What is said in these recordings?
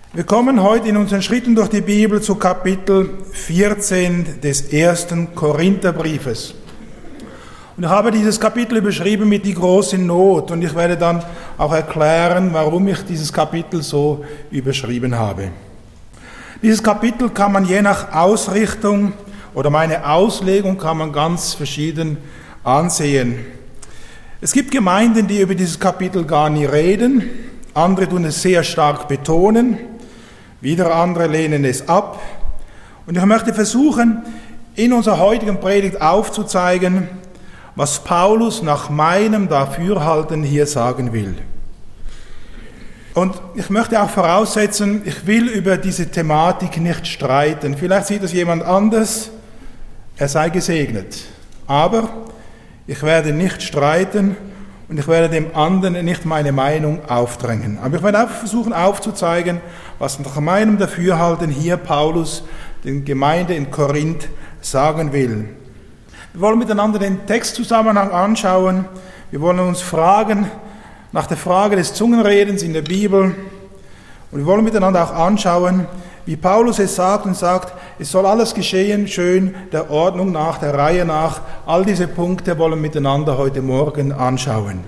Wir kommen heute in unseren Schritten durch die Bibel zu Kapitel 14 des 1. Korintherbriefes. Und ich habe dieses Kapitel überschrieben mit die große Not und ich werde dann auch erklären, warum ich dieses Kapitel so überschrieben habe. Dieses Kapitel kann man je nach Ausrichtung oder meine Auslegung kann man ganz verschieden ansehen. Es gibt Gemeinden, die über dieses Kapitel gar nie reden, andere tun es sehr stark betonen, wieder andere lehnen es ab. Und ich möchte versuchen, in unserer heutigen Predigt aufzuzeigen, was Paulus nach meinem Dafürhalten hier sagen will. Und ich möchte auch voraussetzen, ich will über diese Thematik nicht streiten. Vielleicht sieht es jemand anders, er sei gesegnet. Aber ich werde nicht streiten und ich werde dem anderen nicht meine Meinung aufdrängen. Aber ich werde auch versuchen aufzuzeigen, was nach meinem Dafürhalten hier Paulus den Gemeinde in Korinth sagen will. Wir wollen miteinander den Textzusammenhang anschauen. Wir wollen uns fragen nach der Frage des Zungenredens in der Bibel. Und wir wollen miteinander auch anschauen, wie Paulus es sagt und sagt, es soll alles geschehen, schön der Ordnung nach, der Reihe nach. All diese Punkte wollen wir miteinander heute Morgen anschauen.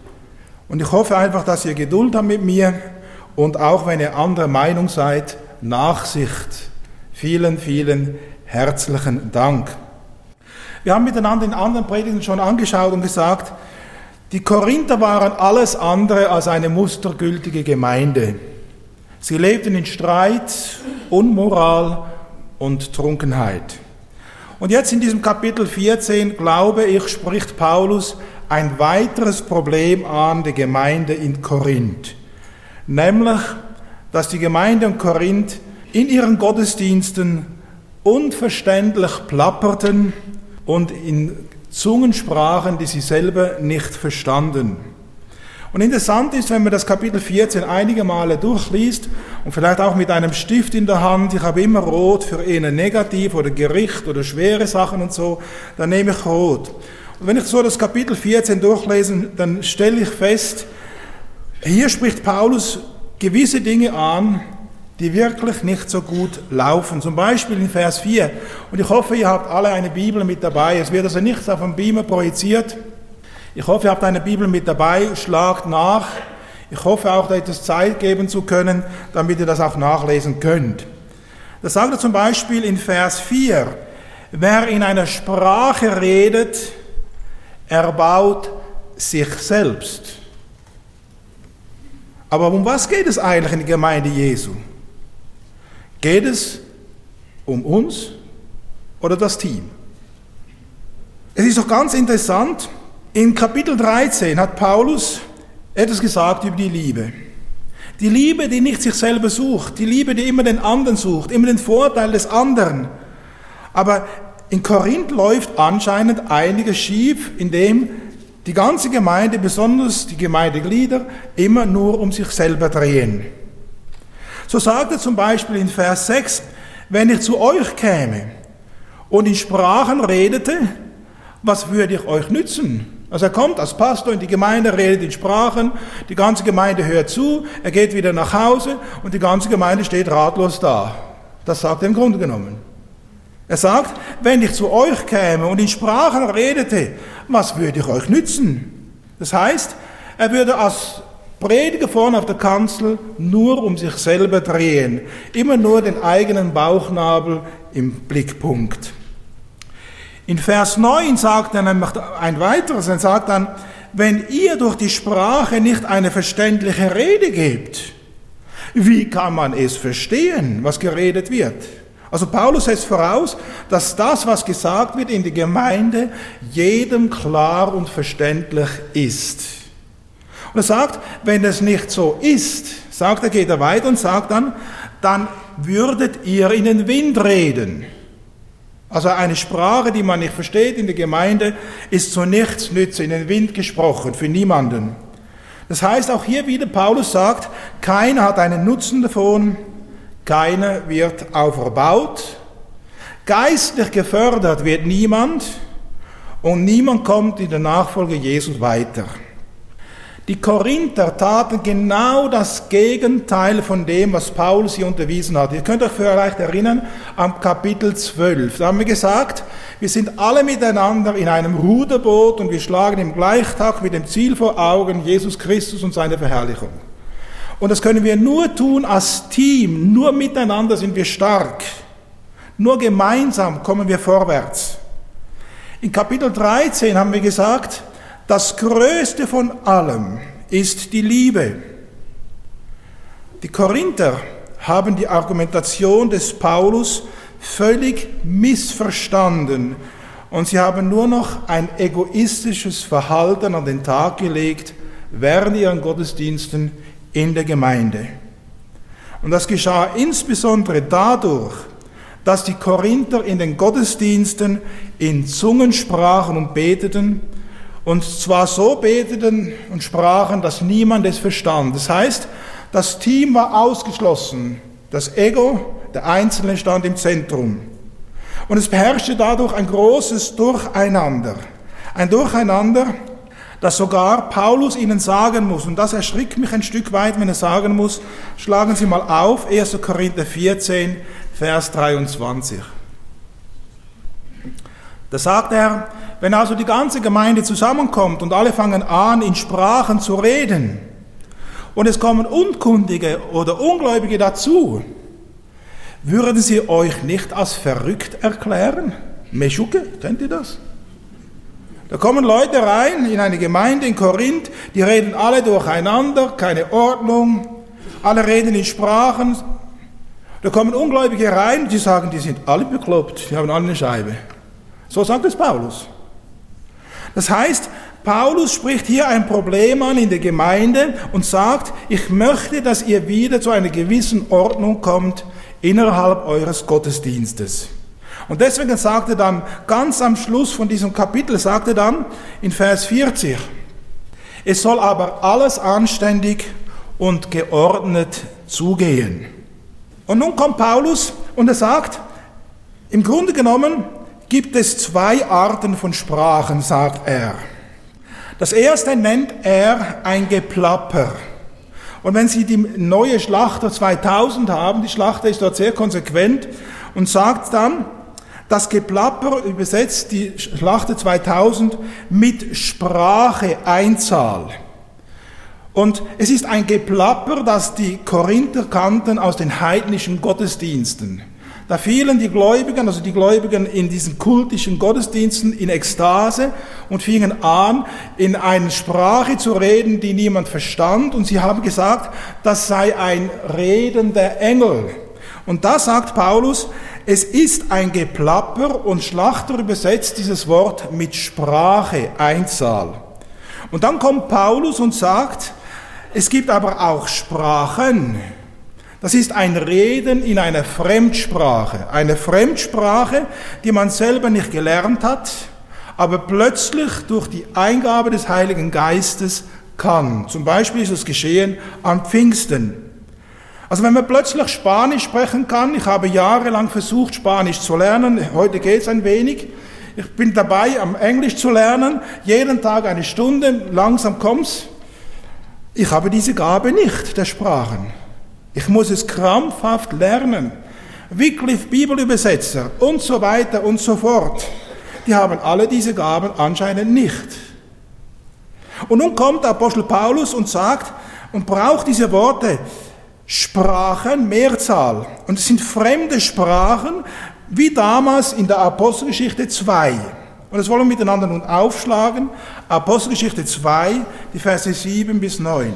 Und ich hoffe einfach, dass ihr Geduld habt mit mir und auch wenn ihr anderer Meinung seid, Nachsicht. Vielen, vielen herzlichen Dank. Wir haben miteinander in anderen Predigten schon angeschaut und gesagt, die Korinther waren alles andere als eine mustergültige Gemeinde. Sie lebten in Streit, Unmoral und Trunkenheit. Und jetzt in diesem Kapitel 14, glaube ich, spricht Paulus ein weiteres Problem an der Gemeinde in Korinth. Nämlich, dass die Gemeinde in Korinth in ihren Gottesdiensten unverständlich plapperten und in Zungen sprachen, die sie selber nicht verstanden. Und interessant ist, wenn man das Kapitel 14 einige Male durchliest und vielleicht auch mit einem Stift in der Hand, ich habe immer rot für eher negativ oder Gericht oder schwere Sachen und so, dann nehme ich rot. Und wenn ich so das Kapitel 14 durchlese, dann stelle ich fest, hier spricht Paulus gewisse Dinge an, die wirklich nicht so gut laufen. Zum Beispiel in Vers 4. Und ich hoffe, ihr habt alle eine Bibel mit dabei. Es wird also nichts auf dem Beamer projiziert. Ich hoffe, ihr habt eine Bibel mit dabei, schlagt nach. Ich hoffe auch, da etwas Zeit geben zu können, damit ihr das auch nachlesen könnt. Da sagt er zum Beispiel in Vers 4, wer in einer Sprache redet, erbaut sich selbst. Aber um was geht es eigentlich in der Gemeinde Jesu? Geht es um uns oder das Team? Es ist doch ganz interessant, in Kapitel 13 hat Paulus etwas gesagt über die Liebe. Die Liebe, die nicht sich selber sucht, die Liebe, die immer den anderen sucht, immer den Vorteil des anderen. Aber in Korinth läuft anscheinend einiges schief, indem die ganze Gemeinde, besonders die Gemeindeglieder, immer nur um sich selber drehen. So sagt er zum Beispiel in Vers 6, wenn ich zu euch käme und in Sprachen redete, was würde ich euch nützen? Also er kommt als Pastor in die Gemeinde, redet in Sprachen, die ganze Gemeinde hört zu, er geht wieder nach Hause und die ganze Gemeinde steht ratlos da. Das sagt er im Grunde genommen. Er sagt, wenn ich zu euch käme und in Sprachen redete, was würde ich euch nützen? Das heißt, er würde als Prediger vorne auf der Kanzel nur um sich selber drehen, immer nur den eigenen Bauchnabel im Blickpunkt. In Vers 9 sagt er nämlich ein weiteres, er sagt dann, wenn ihr durch die Sprache nicht eine verständliche Rede gebt, wie kann man es verstehen, was geredet wird? Also Paulus setzt voraus, dass das, was gesagt wird in der Gemeinde, jedem klar und verständlich ist. Und er sagt, wenn es nicht so ist, geht er weiter und sagt dann würdet ihr in den Wind reden. Also eine Sprache, die man nicht versteht in der Gemeinde, ist zu nichts nütze, in den Wind gesprochen, für niemanden. Das heißt, auch hier wieder, Paulus sagt, keiner hat einen Nutzen davon, keiner wird auferbaut, geistlich gefördert wird niemand und niemand kommt in der Nachfolge Jesus weiter. Die Korinther taten genau das Gegenteil von dem, was Paulus hier unterwiesen hat. Ihr könnt euch vielleicht erinnern am Kapitel 12. Da haben wir gesagt, wir sind alle miteinander in einem Ruderboot und wir schlagen im Gleichtakt mit dem Ziel vor Augen, Jesus Christus und seine Verherrlichung. Und das können wir nur tun als Team, nur miteinander sind wir stark. Nur gemeinsam kommen wir vorwärts. In Kapitel 13 haben wir gesagt, das Größte von allem ist die Liebe. Die Korinther haben die Argumentation des Paulus völlig missverstanden und sie haben nur noch ein egoistisches Verhalten an den Tag gelegt während ihren Gottesdiensten in der Gemeinde. Und das geschah insbesondere dadurch, dass die Korinther in den Gottesdiensten in Zungen sprachen und beteten, und zwar so beteten und sprachen, dass niemand es verstand. Das heißt, das Team war ausgeschlossen. Das Ego, der Einzelne stand im Zentrum. Und es beherrschte dadurch ein großes Durcheinander. Ein Durcheinander, das sogar Paulus ihnen sagen muss. Und das erschrickt mich ein Stück weit, wenn er sagen muss, schlagen Sie mal auf, 1. Korinther 14, Vers 23. Da sagt er, wenn also die ganze Gemeinde zusammenkommt und alle fangen an, in Sprachen zu reden und es kommen Unkundige oder Ungläubige dazu, würden sie euch nicht als verrückt erklären? Meschuke, kennt ihr das? Da kommen Leute rein in eine Gemeinde in Korinth, die reden alle durcheinander, keine Ordnung, alle reden in Sprachen. Da kommen Ungläubige rein, die sagen, die sind alle bekloppt, die haben alle eine Scheibe. So sagt es Paulus. Das heißt, Paulus spricht hier ein Problem an in der Gemeinde und sagt, ich möchte, dass ihr wieder zu einer gewissen Ordnung kommt innerhalb eures Gottesdienstes. Und deswegen sagt er dann, ganz am Schluss von diesem Kapitel, sagt er dann in Vers 40, es soll aber alles anständig und geordnet zugehen. Und nun kommt Paulus und er sagt, im Grunde genommen gibt es zwei Arten von Sprachen, sagt er. Das erste nennt er ein Geplapper. Und wenn Sie die neue Schlachter 2000 haben, die Schlachter ist dort sehr konsequent und sagt dann, das Geplapper übersetzt die Schlachter 2000 mit Sprache Einzahl. Und es ist ein Geplapper, das die Korinther kannten aus den heidnischen Gottesdiensten. Da fielen die Gläubigen in diesen kultischen Gottesdiensten in Ekstase und fingen an, in eine Sprache zu reden, die niemand verstand. Und sie haben gesagt, das sei ein redender Engel. Und da sagt Paulus, es ist ein Geplapper und Schlachter übersetzt dieses Wort mit Sprache, Einzahl. Und dann kommt Paulus und sagt, es gibt aber auch Sprachen. Das ist ein Reden in einer Fremdsprache, die man selber nicht gelernt hat, aber plötzlich durch die Eingabe des Heiligen Geistes kann. Zum Beispiel ist es geschehen an Pfingsten. Also wenn man plötzlich Spanisch sprechen kann, ich habe jahrelang versucht, Spanisch zu lernen, heute geht es ein wenig, ich bin dabei, am Englisch zu lernen, jeden Tag eine Stunde, langsam kommt's. Ich habe diese Gabe nicht, der Sprachen. Ich muss es krampfhaft lernen. Wycliffe, Bibelübersetzer und so weiter und so fort. Die haben alle diese Gaben anscheinend nicht. Und nun kommt der Apostel Paulus und sagt und braucht diese Worte Sprachen, Mehrzahl. Und es sind fremde Sprachen, wie damals in der Apostelgeschichte 2. Und das wollen wir miteinander nun aufschlagen. Apostelgeschichte 2, die Verse 7 bis 9.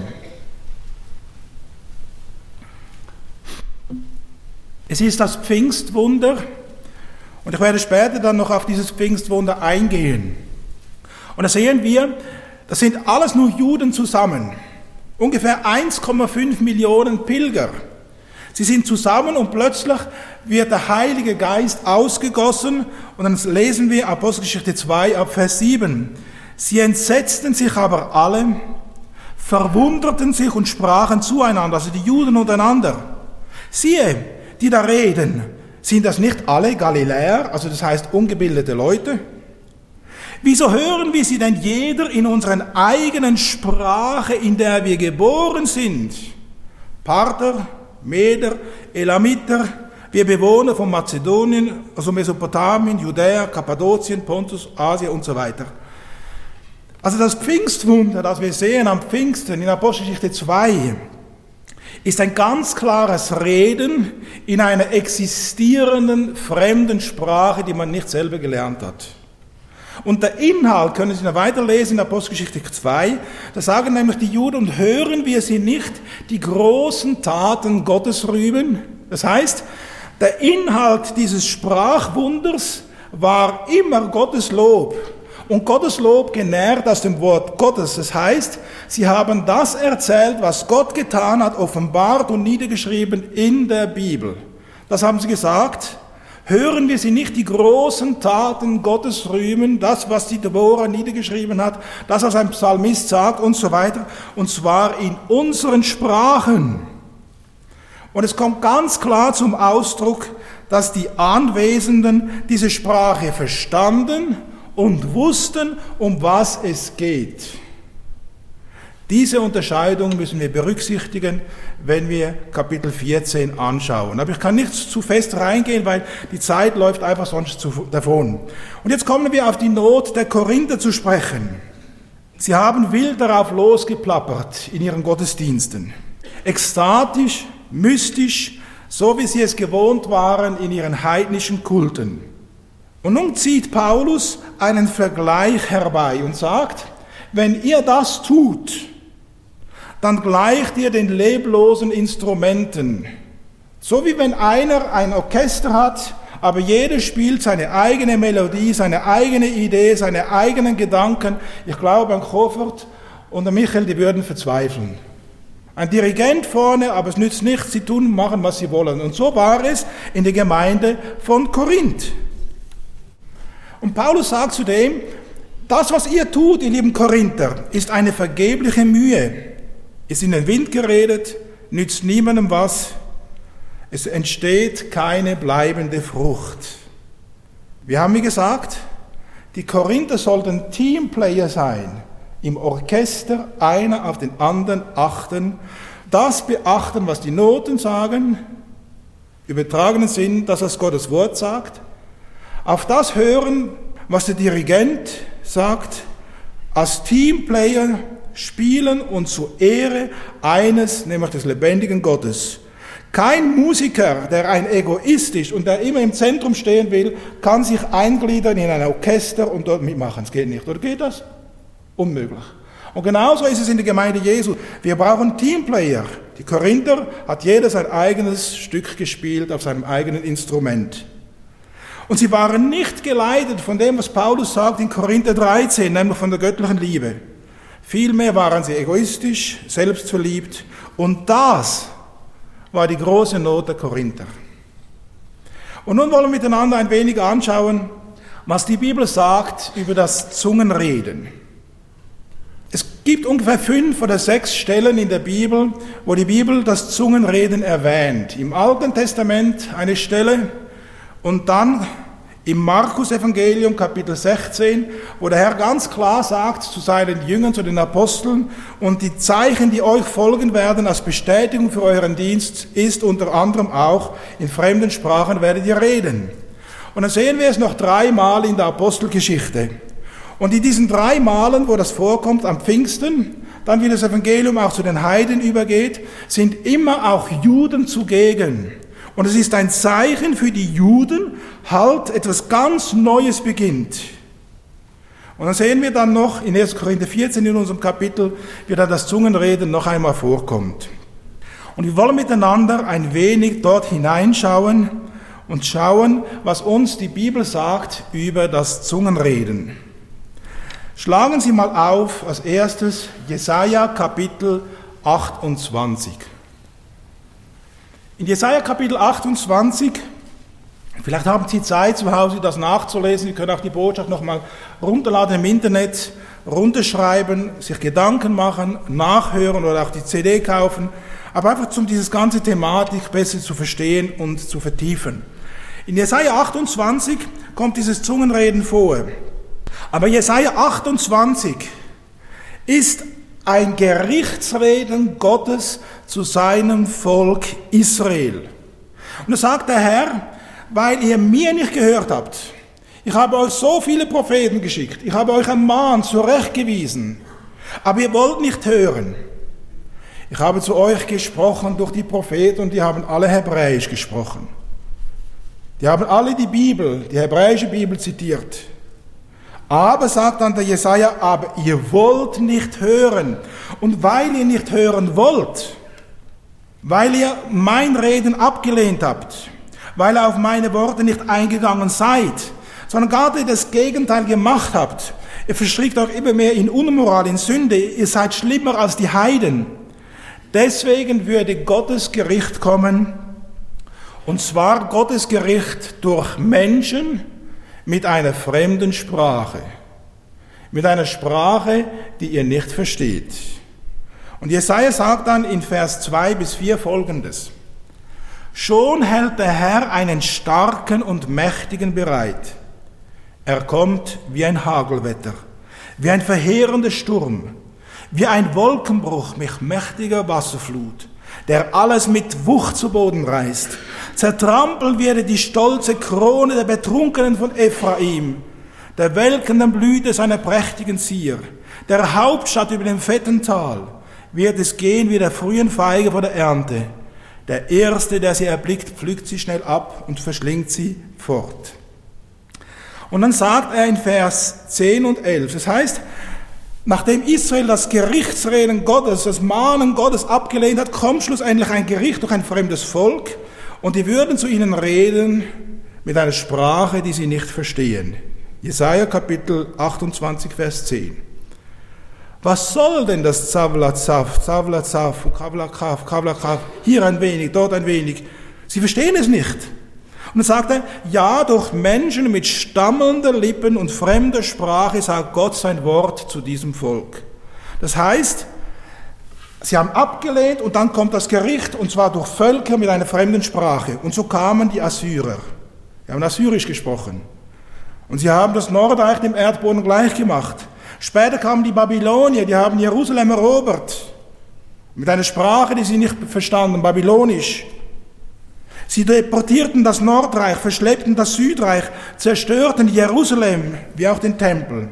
Es ist das Pfingstwunder und ich werde später dann noch auf dieses Pfingstwunder eingehen. Und da sehen wir, das sind alles nur Juden zusammen. Ungefähr 1,5 Millionen Pilger. Sie sind zusammen und plötzlich wird der Heilige Geist ausgegossen und dann lesen wir Apostelgeschichte 2 ab Vers 7. Sie entsetzten sich aber alle, verwunderten sich und sprachen zueinander, also die Juden untereinander. Siehe, die da reden, sind das nicht alle Galiläer, also das heißt ungebildete Leute? Wieso hören wir sie denn jeder in unserer eigenen Sprache, in der wir geboren sind? Parther, Meder, Elamiter, wir Bewohner von Mazedonien, also Mesopotamien, Judäa, Kappadokien, Pontus, Asien und so weiter. Also das Pfingstwunder, das wir sehen am Pfingsten in Apostelgeschichte 2, ist ein ganz klares Reden in einer existierenden fremden Sprache, die man nicht selber gelernt hat. Und der Inhalt können Sie noch weiterlesen in Apostelgeschichte 2, da sagen nämlich die Juden, und hören wir sie nicht die großen Taten Gottes rühmen? Das heißt, der Inhalt dieses Sprachwunders war immer Gottes Lob. Und Gottes Lob genährt aus dem Wort Gottes. Das heißt, sie haben das erzählt, was Gott getan hat, offenbart und niedergeschrieben in der Bibel. Das haben sie gesagt. Hören wir sie nicht die großen Taten Gottes rühmen, das, was die Deborah niedergeschrieben hat, das, was ein Psalmist sagt und so weiter, und zwar in unseren Sprachen. Und es kommt ganz klar zum Ausdruck, dass die Anwesenden diese Sprache verstanden und wussten, um was es geht. Diese Unterscheidung müssen wir berücksichtigen, wenn wir Kapitel 14 anschauen. Aber ich kann nicht zu fest reingehen, weil die Zeit läuft einfach sonst davon. Und jetzt kommen wir auf die Not der Korinther zu sprechen. Sie haben wild darauf losgeplappert in ihren Gottesdiensten. Ekstatisch, mystisch, so wie sie es gewohnt waren in ihren heidnischen Kulten. Und nun zieht Paulus einen Vergleich herbei und sagt, wenn ihr das tut, dann gleicht ihr den leblosen Instrumenten. So wie wenn einer ein Orchester hat, aber jeder spielt seine eigene Melodie, seine eigene Idee, seine eigenen Gedanken. Ich glaube, an Koffert und an Michael, die würden verzweifeln. Ein Dirigent vorne, aber es nützt nichts, sie tun und machen, was sie wollen. Und so war es in der Gemeinde von Korinth. Und Paulus sagt zudem, das, was ihr tut, ihr lieben Korinther, ist eine vergebliche Mühe. Ist in den Wind geredet, nützt niemandem was. Es entsteht keine bleibende Frucht. Wir haben, wie gesagt, die Korinther sollten Teamplayer sein. Im Orchester einer auf den anderen achten. Das beachten, was die Noten sagen. Übertragenen Sinn, das, was Gottes Wort sagt. Auf das hören, was der Dirigent sagt, als Teamplayer spielen und zur Ehre eines, nämlich des lebendigen Gottes. Kein Musiker, der ein Egoist ist und der immer im Zentrum stehen will, kann sich eingliedern in ein Orchester und dort mitmachen. Es geht nicht. Oder geht das? Unmöglich. Und genauso ist es in der Gemeinde Jesu. Wir brauchen Teamplayer. Die Korinther hat jeder sein eigenes Stück gespielt auf seinem eigenen Instrument. Und sie waren nicht geleitet von dem, was Paulus sagt in Korinther 13, nämlich von der göttlichen Liebe. Vielmehr waren sie egoistisch, selbstverliebt. Und das war die große Not der Korinther. Und nun wollen wir miteinander ein wenig anschauen, was die Bibel sagt über das Zungenreden. Es gibt ungefähr 5 oder 6 Stellen in der Bibel, wo die Bibel das Zungenreden erwähnt. Im Alten Testament eine Stelle und dann im Markus-Evangelium, Kapitel 16, wo der Herr ganz klar sagt zu seinen Jüngern, zu den Aposteln, und die Zeichen, die euch folgen werden als Bestätigung für euren Dienst, ist unter anderem auch, in fremden Sprachen werdet ihr reden. Und dann sehen wir es noch 3 Mal in der Apostelgeschichte. Und in diesen 3 Malen, wo das vorkommt, am Pfingsten, dann wie das Evangelium auch zu den Heiden übergeht, sind immer auch Juden zugegen. Und es ist ein Zeichen für die Juden, halt etwas ganz Neues beginnt. Und dann sehen wir dann noch in 1. Korinther 14 in unserem Kapitel, wie dann das Zungenreden noch einmal vorkommt. Und wir wollen miteinander ein wenig dort hineinschauen und schauen, was uns die Bibel sagt über das Zungenreden. Schlagen Sie mal auf als erstes Jesaja Kapitel 28. In Jesaja Kapitel 28, vielleicht haben Sie Zeit zu Hause, das nachzulesen. Sie können auch die Botschaft nochmal runterladen im Internet, runterschreiben, sich Gedanken machen, nachhören oder auch die CD kaufen. Aber einfach, um diese ganze Thematik besser zu verstehen und zu vertiefen. In Jesaja 28 kommt dieses Zungenreden vor. Aber Jesaja 28 ist ein Gerichtsreden Gottes zu seinem Volk Israel. Und da sagt der Herr, weil ihr mir nicht gehört habt, ich habe euch so viele Propheten geschickt, ich habe euch ermahnt, zurechtgewiesen, aber ihr wollt nicht hören. Ich habe zu euch gesprochen durch die Propheten und die haben alle Hebräisch gesprochen. Die haben alle die Bibel, die hebräische Bibel zitiert. Aber, sagt dann der Jesaja, aber ihr wollt nicht hören. Und weil ihr nicht hören wollt, weil ihr mein Reden abgelehnt habt, weil ihr auf meine Worte nicht eingegangen seid, sondern gerade das Gegenteil gemacht habt, ihr verstrickt euch immer mehr in Unmoral, in Sünde, ihr seid schlimmer als die Heiden. Deswegen würde Gottes Gericht kommen, und zwar Gottes Gericht durch Menschen mit einer fremden Sprache. Mit einer Sprache, die ihr nicht versteht. Und Jesaja sagt dann in Vers 2 bis 4 Folgendes. Schon hält der Herr einen starken und mächtigen bereit. Er kommt wie ein Hagelwetter, wie ein verheerender Sturm, wie ein Wolkenbruch mit mächtiger Wasserflut, der alles mit Wucht zu Boden reißt. Zertrampeln werde die stolze Krone der Betrunkenen von Ephraim, der welkenden Blüte seiner prächtigen Zier, der Hauptstadt über dem fetten Tal, wird es gehen wie der frühen Feige vor der Ernte. Der Erste, der sie erblickt, pflückt sie schnell ab und verschlingt sie fort. Und dann sagt er in Vers 10 und 11, das heißt, nachdem Israel das Gerichtsreden Gottes, das Mahnen Gottes abgelehnt hat, kommt schlussendlich ein Gericht durch ein fremdes Volk und die würden zu ihnen reden mit einer Sprache, die sie nicht verstehen. Jesaja Kapitel 28, Vers 10. Was soll denn das Zavlazav, Kavlakaf, hier ein wenig, dort ein wenig? Sie verstehen es nicht. Und dann sagt er, ja, durch Menschen mit stammelnder Lippen und fremder Sprache sagt Gott sein Wort zu diesem Volk. Das heißt, sie haben abgelehnt und dann kommt das Gericht, und zwar durch Völker mit einer fremden Sprache. Und so kamen die Assyrer. Sie haben Assyrisch gesprochen. Und sie haben das Nordreich dem Erdboden gleichgemacht. Später kamen die Babylonier, die haben Jerusalem erobert. Mit einer Sprache, die sie nicht verstanden, Babylonisch. Sie deportierten das Nordreich, verschleppten das Südreich, zerstörten Jerusalem, wie auch den Tempel.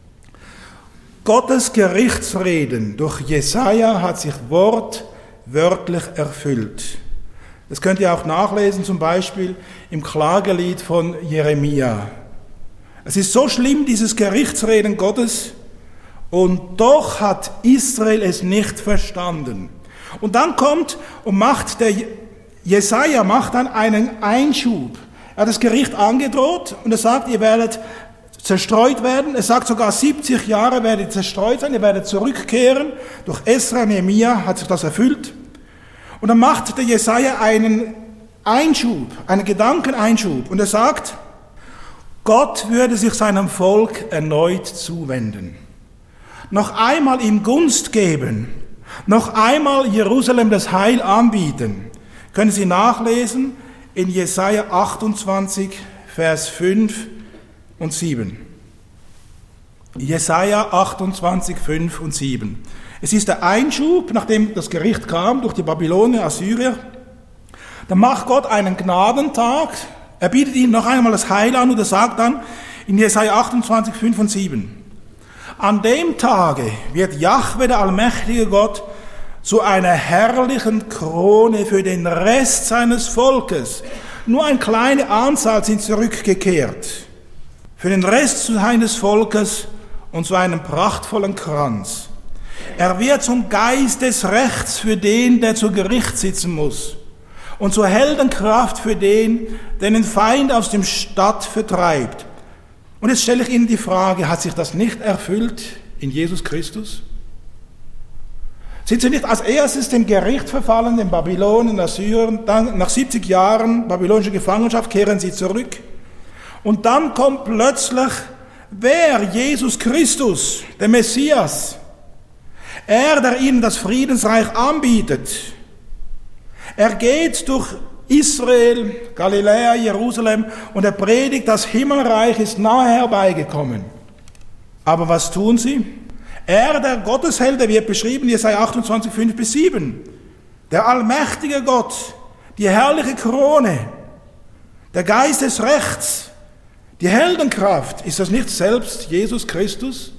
Gottes Gerichtsreden durch Jesaja hat sich wortwörtlich erfüllt. Das könnt ihr auch nachlesen, zum Beispiel im Klagelied von Jeremia. Es ist so schlimm, dieses Gerichtsreden Gottes, und doch hat Israel es nicht verstanden. Und dann kommt und Jesaja macht dann einen Einschub. Er hat das Gericht angedroht und er sagt, ihr werdet zerstreut werden. Er sagt sogar 70 Jahre werdet ihr zerstreut sein, ihr werdet zurückkehren. Durch Esra und Nehemia hat sich das erfüllt. Und dann macht der Jesaja einen Einschub, einen Gedankeneinschub. Und er sagt, Gott würde sich seinem Volk erneut zuwenden. Noch einmal ihm Gunst geben. Noch einmal Jerusalem das Heil anbieten. Können Sie nachlesen in Jesaja 28, Vers 5 und 7. Jesaja 28, 5 und 7. Es ist der Einschub, nachdem das Gericht kam durch die Babylonier, Assyrier. Da macht Gott einen Gnadentag. Er bietet ihnen noch einmal das Heil an und er sagt dann in Jesaja 28, 5 und 7. An dem Tage wird Jahwe, der allmächtige Gott, zu einer herrlichen Krone für den Rest seines Volkes. Nur eine kleine Anzahl sind zurückgekehrt. Für den Rest seines Volkes und zu einem prachtvollen Kranz. Er wird zum Geist des Rechts für den, der zu Gericht sitzen muss. Und zur Heldenkraft für den den Feind aus dem Stadt vertreibt. Und jetzt stelle ich Ihnen die Frage, hat sich das nicht erfüllt in Jesus Christus? Sind Sie nicht als erstes dem Gericht verfallen, den Babylonien, Assyrern, dann nach 70 Jahren babylonische Gefangenschaft kehren Sie zurück? Und dann kommt plötzlich, wer? Jesus Christus, der Messias. Er, der Ihnen das Friedensreich anbietet. Er geht durch Israel, Galiläa, Jerusalem und er predigt, das Himmelreich ist nahe herbeigekommen. Aber was tun sie? Er, der Gottesheld, der wird beschrieben, Jesaja 28, 5-7. Der allmächtige Gott, die herrliche Krone, der Geist des Rechts, die Heldenkraft, ist das nicht selbst Jesus Christus?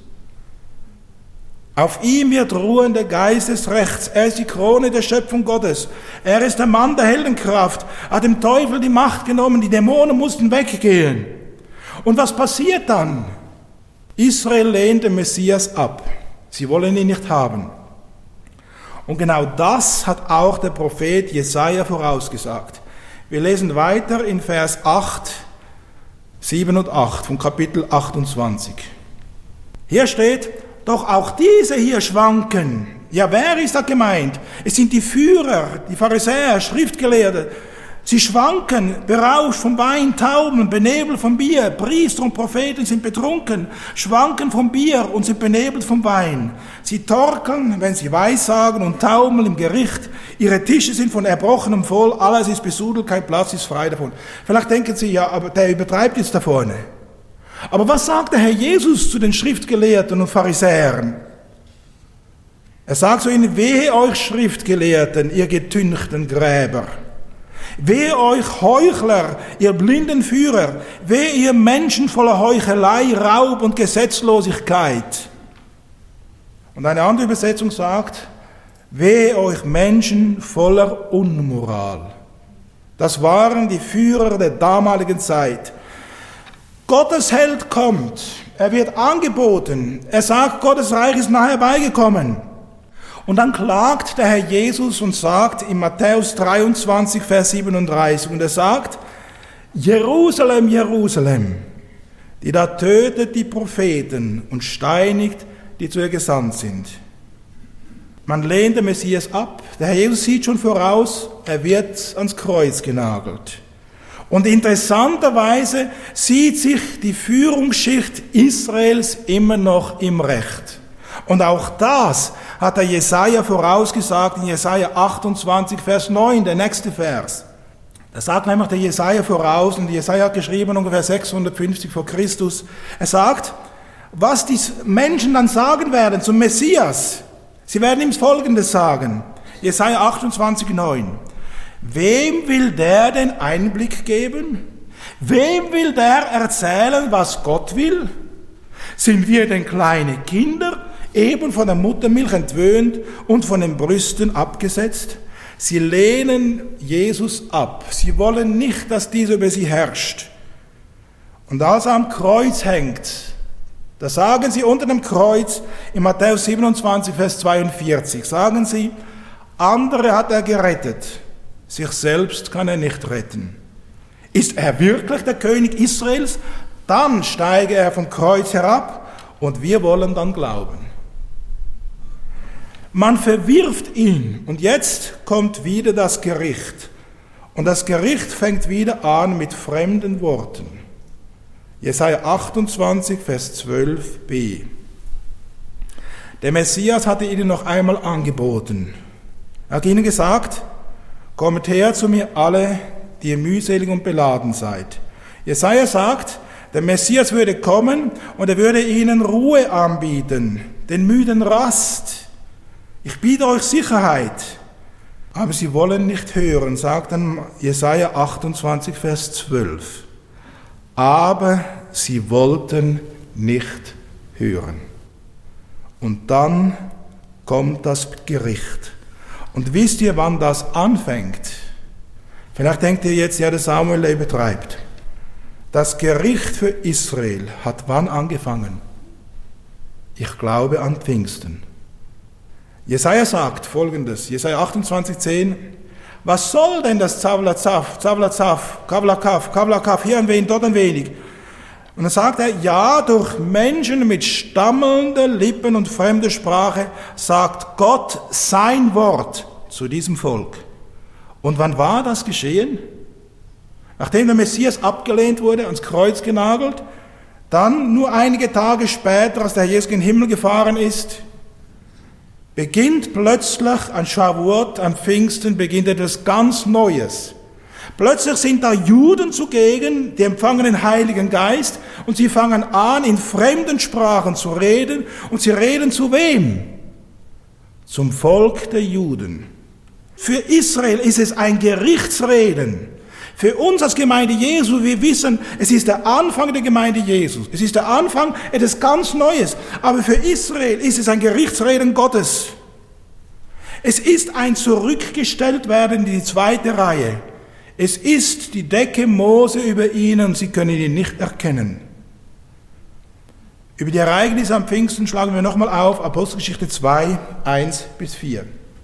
Auf ihm wird ruhen der Geist des Rechts. Er ist die Krone der Schöpfung Gottes. Er ist der Mann der Heldenkraft. Er hat dem Teufel die Macht genommen. Die Dämonen mussten weggehen. Und was passiert dann? Israel lehnt den Messias ab. Sie wollen ihn nicht haben. Und genau das hat auch der Prophet Jesaja vorausgesagt. Wir lesen weiter in Vers 8, 7 und 8 vom Kapitel 28. Hier steht: Doch auch diese hier schwanken. Ja, wer ist da gemeint? Es sind die Führer, die Pharisäer, Schriftgelehrte. Sie schwanken, berauscht vom Wein, Tauben, benebelt vom Bier. Priester und Propheten sind betrunken, schwanken vom Bier und sind benebelt vom Wein. Sie torkeln, wenn sie Weissagen und taumeln im Gericht. Ihre Tische sind von Erbrochenem voll, alles ist besudelt, kein Platz ist frei davon. Vielleicht denken Sie, ja, aber der übertreibt jetzt da vorne. Aber was sagt der Herr Jesus zu den Schriftgelehrten und Pharisäern? Er sagt zu ihnen: Wehe euch Schriftgelehrten, ihr getünchten Gräber. Wehe euch Heuchler, ihr blinden Führer. Wehe ihr Menschen voller Heuchelei, Raub und Gesetzlosigkeit. Und eine andere Übersetzung sagt: Wehe euch Menschen voller Unmoral. Das waren die Führer der damaligen Zeit. Gottes Held kommt, er wird angeboten, er sagt, Gottes Reich ist nahe herbeigekommen. Und dann klagt der Herr Jesus und sagt in Matthäus 23, Vers 37, und er sagt: Jerusalem, Jerusalem, die da tötet die Propheten und steinigt, die zu ihr gesandt sind. Man lehnt den Messias ab, der Herr Jesus sieht schon voraus, er wird ans Kreuz genagelt. Und interessanterweise sieht sich die Führungsschicht Israels immer noch im Recht. Und auch das hat der Jesaja vorausgesagt in Jesaja 28, Vers 9, der nächste Vers. Da sagt nämlich der Jesaja voraus, und Jesaja hat geschrieben ungefähr 650 vor Christus. Er sagt, was die Menschen dann sagen werden zum Messias. Sie werden ihm Folgendes sagen. Jesaja 28, 9. Wem will der den Einblick geben? Wem will der erzählen, was Gott will? Sind wir denn kleine Kinder, eben von der Muttermilch entwöhnt und von den Brüsten abgesetzt? Sie lehnen Jesus ab. Sie wollen nicht, dass dieser über sie herrscht. Und als er am Kreuz hängt, da sagen sie unter dem Kreuz in Matthäus 27, Vers 42, sagen sie: Andere hat er gerettet, sich selbst kann er nicht retten. Ist er wirklich der König Israels? Dann steige er vom Kreuz herab und wir wollen dann glauben. Man verwirft ihn und jetzt kommt wieder das Gericht. Und das Gericht fängt wieder an mit fremden Worten. Jesaja 28, Vers 12b. Der Messias hatte ihnen noch einmal angeboten. Er hat ihnen gesagt: Kommt her zu mir alle, die ihr mühselig und beladen seid. Jesaja sagt, der Messias würde kommen und er würde ihnen Ruhe anbieten, den Müden Rast. Ich biete euch Sicherheit, aber sie wollen nicht hören, sagt dann Jesaja 28, Vers 12. Aber sie wollten nicht hören. Und dann kommt das Gericht. Und wisst ihr, wann das anfängt? Vielleicht denkt ihr jetzt, ja, der Samuel, der übertreibt. Das Gericht für Israel hat wann angefangen? Ich glaube an Pfingsten. Jesaja sagt Folgendes, Jesaja 28, 10, was soll denn das Zavlazaf, Kavlakaf, hier ein wenig, dort ein wenig? Und dann sagt er, ja, durch Menschen mit stammelnder Lippen und fremder Sprache sagt Gott sein Wort zu diesem Volk. Und wann war das geschehen? Nachdem der Messias abgelehnt wurde, ans Kreuz genagelt, dann nur einige Tage später, als der Herr Jesus in den Himmel gefahren ist, beginnt plötzlich an Shavuot, an Pfingsten, beginnt etwas ganz Neues. Plötzlich sind da Juden zugegen, die empfangen den Heiligen Geist. Und sie fangen an, in fremden Sprachen zu reden. Und sie reden zu wem? Zum Volk der Juden. Für Israel ist es ein Gerichtsreden. Für uns als Gemeinde Jesu, wir wissen, es ist der Anfang der Gemeinde Jesus. Es ist der Anfang etwas ganz Neues. Aber für Israel ist es ein Gerichtsreden Gottes. Es ist ein Zurückgestelltwerden in die zweite Reihe. Es ist die Decke Mose über ihnen und sie können ihn nicht erkennen. Über die Ereignisse am Pfingsten schlagen wir nochmal auf, Apostelgeschichte 2, 1-4.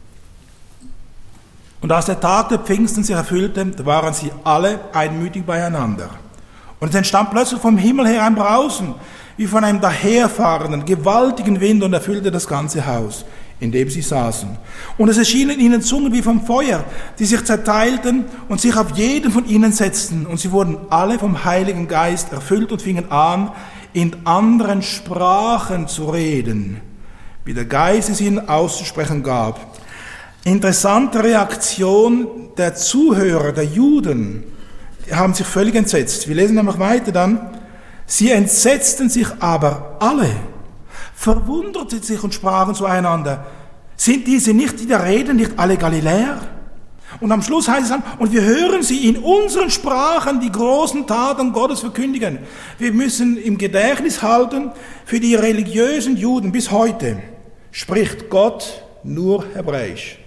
Und als der Tag der Pfingsten sich erfüllte, da waren sie alle einmütig beieinander. Und es entstand plötzlich vom Himmel her ein Brausen, wie von einem daherfahrenden, gewaltigen Wind und erfüllte das ganze Haus, in dem sie saßen. Und es erschienen ihnen Zungen wie vom Feuer, die sich zerteilten und sich auf jeden von ihnen setzten. Und sie wurden alle vom Heiligen Geist erfüllt und fingen an, in anderen Sprachen zu reden, wie der Geist es ihnen auszusprechen gab. Interessante Reaktion der Zuhörer, der Juden, die haben sich völlig entsetzt. Wir lesen nämlich weiter dann. Sie entsetzten sich aber alle, verwunderten sich und sprachen zueinander. Sind diese nicht, die da reden, nicht alle Galiläer? Und am Schluss heißt es dann, und wir hören sie in unseren Sprachen die großen Taten Gottes verkündigen. Wir müssen im Gedächtnis halten, für die religiösen Juden bis heute spricht Gott nur Hebräisch.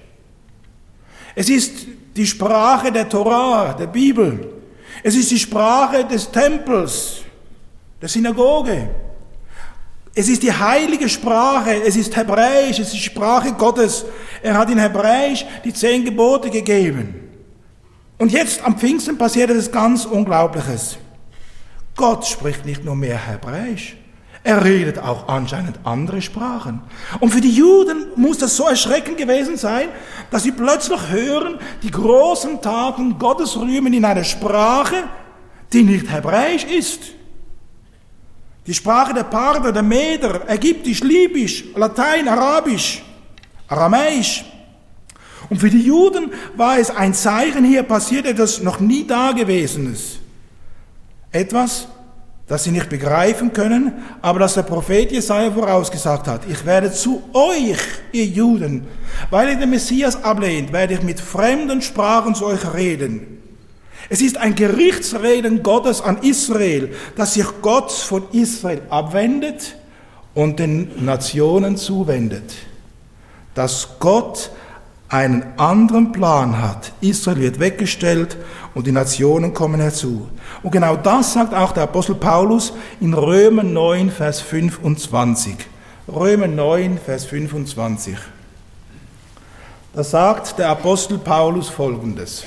Es ist die Sprache der Torah, der Bibel. Es ist die Sprache des Tempels, der Synagoge. Es ist die heilige Sprache, es ist Hebräisch, es ist die Sprache Gottes. Er hat in Hebräisch die 10 Gebote gegeben. Und jetzt am Pfingsten passiert etwas ganz Unglaubliches. Gott spricht nicht nur mehr Hebräisch, er redet auch anscheinend andere Sprachen. Und für die Juden muss das so erschreckend gewesen sein, dass sie plötzlich hören, die großen Taten Gottes rühmen in einer Sprache, die nicht Hebräisch ist. Die Sprache der Parther, der Meder, Ägyptisch, Libysch, Latein, Arabisch, Aramäisch. Und für die Juden war es ein Zeichen, hier passiert etwas noch nie Dagewesenes. Etwas, das sie nicht begreifen können, aber das der Prophet Jesaja vorausgesagt hat. Ich werde zu euch, ihr Juden, weil ihr den Messias ablehnt, werde ich mit fremden Sprachen zu euch reden. Es ist ein Gerichtsreden Gottes an Israel, dass sich Gott von Israel abwendet und den Nationen zuwendet. Dass Gott einen anderen Plan hat. Israel wird weggestellt und die Nationen kommen herzu. Und genau das sagt auch der Apostel Paulus in Römer 9, Vers 25. Römer 9, Vers 25. Da sagt der Apostel Paulus Folgendes.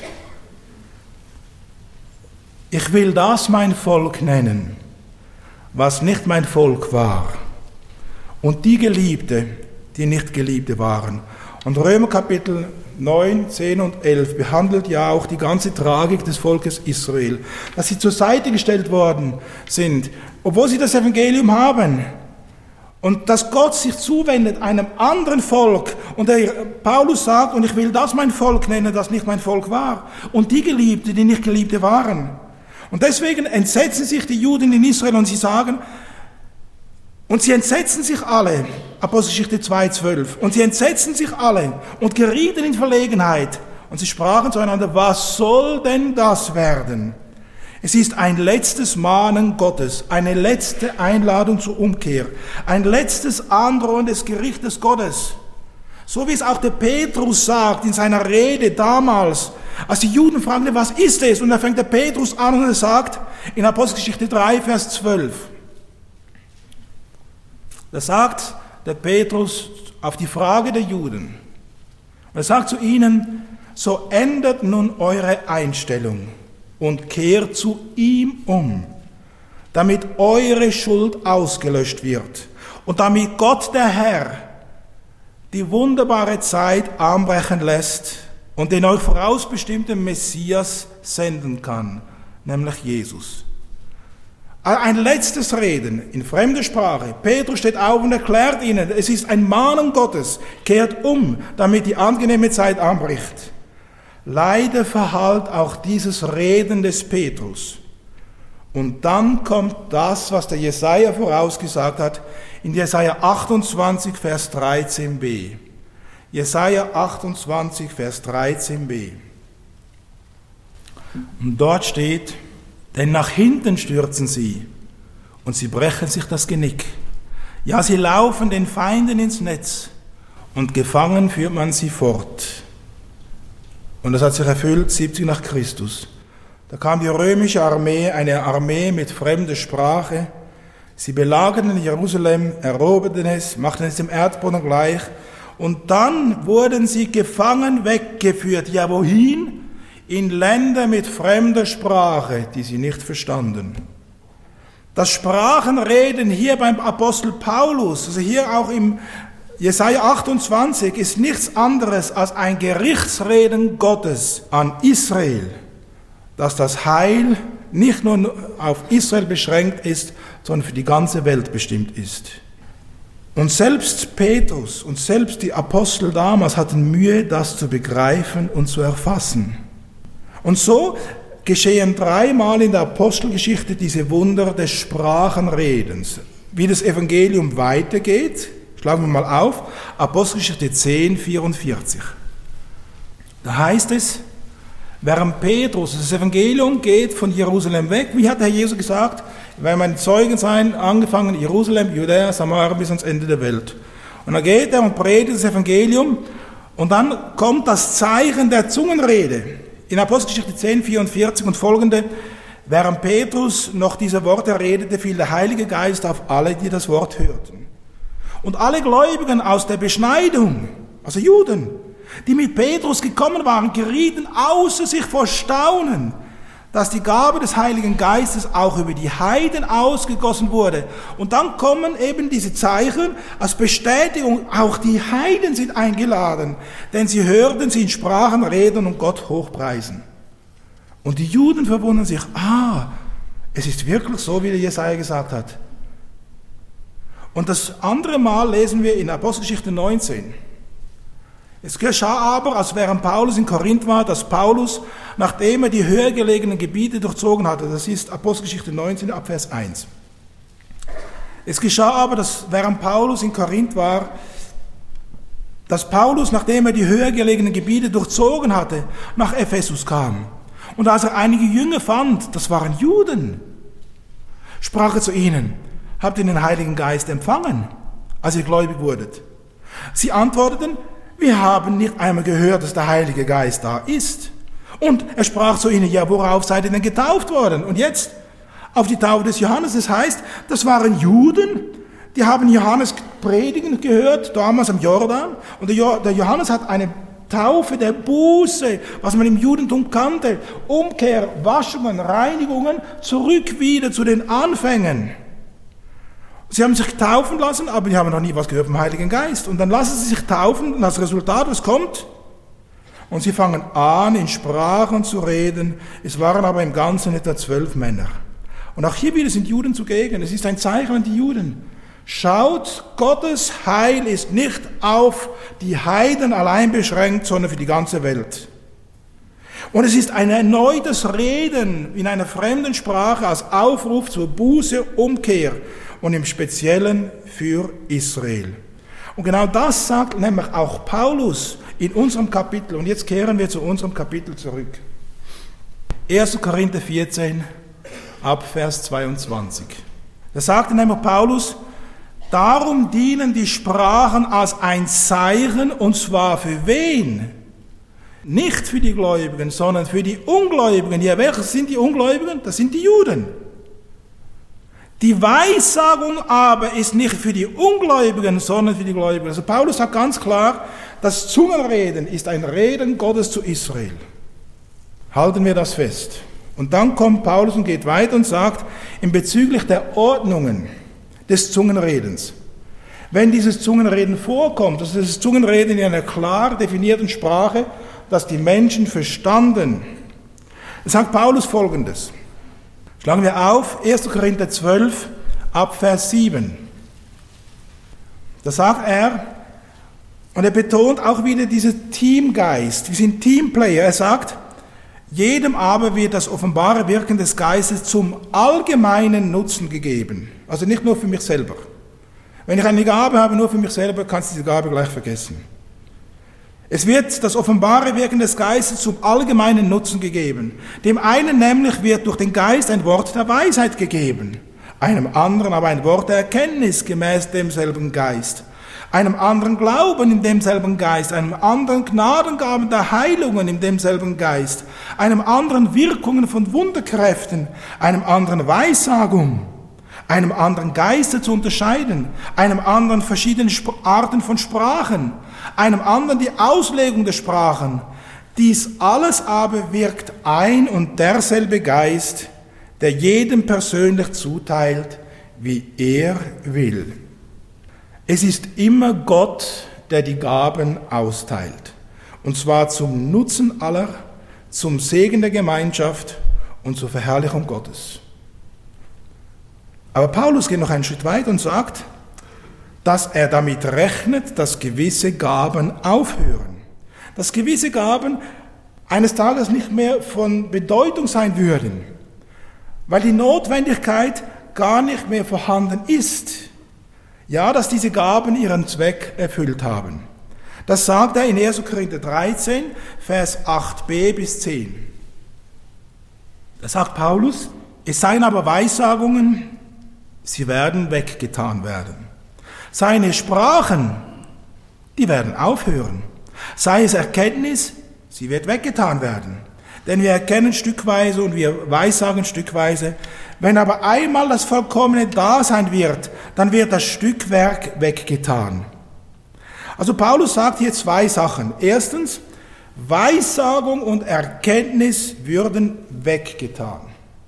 Ich will das mein Volk nennen, was nicht mein Volk war, und die Geliebte, die nicht Geliebte waren. Und Römer Kapitel 9, 10 und 11 behandelt ja auch die ganze Tragik des Volkes Israel, dass sie zur Seite gestellt worden sind, obwohl sie das Evangelium haben. Und dass Gott sich zuwendet einem anderen Volk. Und der Paulus sagt, und ich will das mein Volk nennen, das nicht mein Volk war. Und die Geliebte, die nicht Geliebte waren. Und deswegen entsetzen sich die Juden in Israel und sie sagen, und sie entsetzen sich alle, Apostelgeschichte 2,12, und sie entsetzen sich alle und gerieten in Verlegenheit. Und sie sprachen zueinander, was soll denn das werden? Es ist ein letztes Mahnen Gottes, eine letzte Einladung zur Umkehr, ein letztes Androhen des Gerichtes Gottes. So wie es auch der Petrus sagt in seiner Rede damals, als die Juden fragten, was ist es? Und da fängt der Petrus an und er sagt in Apostelgeschichte 3, Vers 12, da sagt der Petrus auf die Frage der Juden, er sagt zu ihnen, so ändert nun eure Einstellung und kehrt zu ihm um, damit eure Schuld ausgelöscht wird und damit Gott der Herr die wunderbare Zeit anbrechen lässt und den euch vorausbestimmten Messias senden kann, nämlich Jesus. Ein letztes Reden in fremder Sprache. Petrus steht auf und erklärt ihnen, es ist ein Mahnen Gottes, kehrt um, damit die angenehme Zeit anbricht. Leider verhallt auch dieses Reden des Petrus Und dann kommt das, was der Jesaja vorausgesagt hat, in Jesaja 28, Vers 13b. Jesaja 28, Vers 13b. Und dort steht, denn nach hinten stürzen sie und sie brechen sich das Genick. Ja, sie laufen den Feinden ins Netz und gefangen führt man sie fort. Und das hat sich erfüllt 70 nach Christus. Da kam die römische Armee, eine Armee mit fremder Sprache. Sie belagerten Jerusalem, eroberten es, machten es dem Erdboden gleich. Und dann wurden sie gefangen weggeführt. Ja, wohin? In Länder mit fremder Sprache, die sie nicht verstanden. Das Sprachenreden hier beim Apostel Paulus, also hier auch im Jesaja 28, ist nichts anderes als ein Gerichtsreden Gottes an Israel, dass das Heil nicht nur auf Israel beschränkt ist, sondern für die ganze Welt bestimmt ist. Und selbst Petrus und selbst die Apostel damals hatten Mühe, das zu begreifen und zu erfassen. Und so geschehen 3-mal in der Apostelgeschichte diese Wunder des Sprachenredens. Wie das Evangelium weitergeht, schlagen wir mal auf, Apostelgeschichte 10, 44. Da heißt es, während Petrus, das Evangelium geht von Jerusalem weg, wie hat der Herr Jesus gesagt, wenn meine Zeugen sein, angefangen Jerusalem, Judäa, Samaria bis ans Ende der Welt. Und dann geht er und predigt das Evangelium und dann kommt das Zeichen der Zungenrede. In Apostelgeschichte 10, 44 und folgende, während Petrus noch diese Worte redete, fiel der Heilige Geist auf alle, die das Wort hörten. Und alle Gläubigen aus der Beschneidung, also Juden, die mit Petrus gekommen waren, gerieten außer sich vor Staunen, dass die Gabe des Heiligen Geistes auch über die Heiden ausgegossen wurde. Und dann kommen eben diese Zeichen als Bestätigung, auch die Heiden sind eingeladen, denn sie hörten sie in Sprachen reden und Gott hochpreisen. Und die Juden verwundern sich, es ist wirklich so, wie der Jesaja gesagt hat. Und das andere Mal lesen wir in Apostelgeschichte 19. Es geschah aber, als während Paulus in Korinth war, dass Paulus, nachdem er die höher gelegenen Gebiete durchzogen hatte, das ist Apostelgeschichte 19 ab Vers 1. Es geschah aber, dass während Paulus in Korinth war, dass Paulus, nachdem er die höher gelegenen Gebiete durchzogen hatte, nach Ephesus kam. Und als er einige Jünger fand, das waren Juden, sprach er zu ihnen, habt ihr den Heiligen Geist empfangen, als ihr gläubig wurdet? Sie antworteten, wir haben nicht einmal gehört, dass der Heilige Geist da ist. Und er sprach zu ihnen, ja, worauf seid ihr denn getauft worden? Und jetzt auf die Taufe des Johannes. Das heißt, das waren Juden, die haben Johannes predigen gehört, damals am Jordan. Und der Johannes hat eine Taufe der Buße, was man im Judentum kannte, Umkehr, Waschungen, Reinigungen, zurück wieder zu den Anfängen. Sie haben sich taufen lassen, aber die haben noch nie was gehört vom Heiligen Geist. Und dann lassen sie sich taufen und das Resultat, was kommt? Und sie fangen an, in Sprachen zu reden. Es waren aber im Ganzen etwa 12 Männer. Und auch hier wieder sind Juden zugegen. Es ist ein Zeichen an die Juden. Schaut, Gottes Heil ist nicht auf die Heiden allein beschränkt, sondern für die ganze Welt. Und es ist ein erneutes Reden in einer fremden Sprache als Aufruf zur Buße, Umkehr und im Speziellen für Israel. Und genau das sagt nämlich auch Paulus in unserem Kapitel. Und jetzt kehren wir zu unserem Kapitel zurück. 1. Korinther 14, ab Vers 22. Da sagte nämlich Paulus, darum dienen die Sprachen als ein Zeichen, und zwar für wen? Nicht für die Gläubigen, sondern für die Ungläubigen. Ja, welche sind die Ungläubigen? Das sind die Juden. Die Weissagung aber ist nicht für die Ungläubigen, sondern für die Gläubigen. Also Paulus sagt ganz klar, das Zungenreden ist ein Reden Gottes zu Israel. Halten wir das fest. Und dann kommt Paulus und geht weiter und sagt, in bezüglich der Ordnungen des Zungenredens, wenn dieses Zungenreden vorkommt, also das Zungenreden in einer klar definierten Sprache, dass die Menschen verstanden, sagt Paulus Folgendes. Schlagen wir auf, 1. Korinther 12, ab Vers 7. Da sagt er, und er betont auch wieder diesen Teamgeist, wir sind Teamplayer. Er sagt, Jedem aber wird das offenbare Wirken des Geistes zum allgemeinen Nutzen gegeben. Also nicht nur für mich selber. Wenn ich eine Gabe habe, nur für mich selber, kannst du diese Gabe gleich vergessen. Es wird das offenbare Wirken des Geistes zum allgemeinen Nutzen gegeben. Dem einen nämlich wird durch den Geist ein Wort der Weisheit gegeben, einem anderen aber ein Wort der Erkenntnis gemäß demselben Geist, einem anderen Glauben in demselben Geist, einem anderen Gnadengaben der Heilungen in demselben Geist, einem anderen Wirkungen von Wunderkräften, einem anderen Weissagung, einem anderen Geiste zu unterscheiden, einem anderen verschiedene Arten von Sprachen, einem anderen die Auslegung der Sprachen. Dies alles aber wirkt ein und derselbe Geist, der jedem persönlich zuteilt, wie er will. Es ist immer Gott, der die Gaben austeilt, und zwar zum Nutzen aller, zum Segen der Gemeinschaft und zur Verherrlichung Gottes. Aber Paulus geht noch einen Schritt weiter und sagt, dass er damit rechnet, dass gewisse Gaben aufhören. Dass gewisse Gaben eines Tages nicht mehr von Bedeutung sein würden, weil die Notwendigkeit gar nicht mehr vorhanden ist. Ja, dass diese Gaben ihren Zweck erfüllt haben. Das sagt er in 1. Korinther 13, Vers 8b bis 10. Da sagt Paulus, es seien aber Weissagungen, sie werden weggetan werden. Seine Sprachen, die werden aufhören. Sei es Erkenntnis, sie wird weggetan werden. Denn wir erkennen stückweise und wir weissagen stückweise. Wenn aber einmal das vollkommene da sein wird, dann wird das Stückwerk weggetan. Also Paulus sagt hier zwei Sachen. Erstens, Weissagung und Erkenntnis würden weggetan.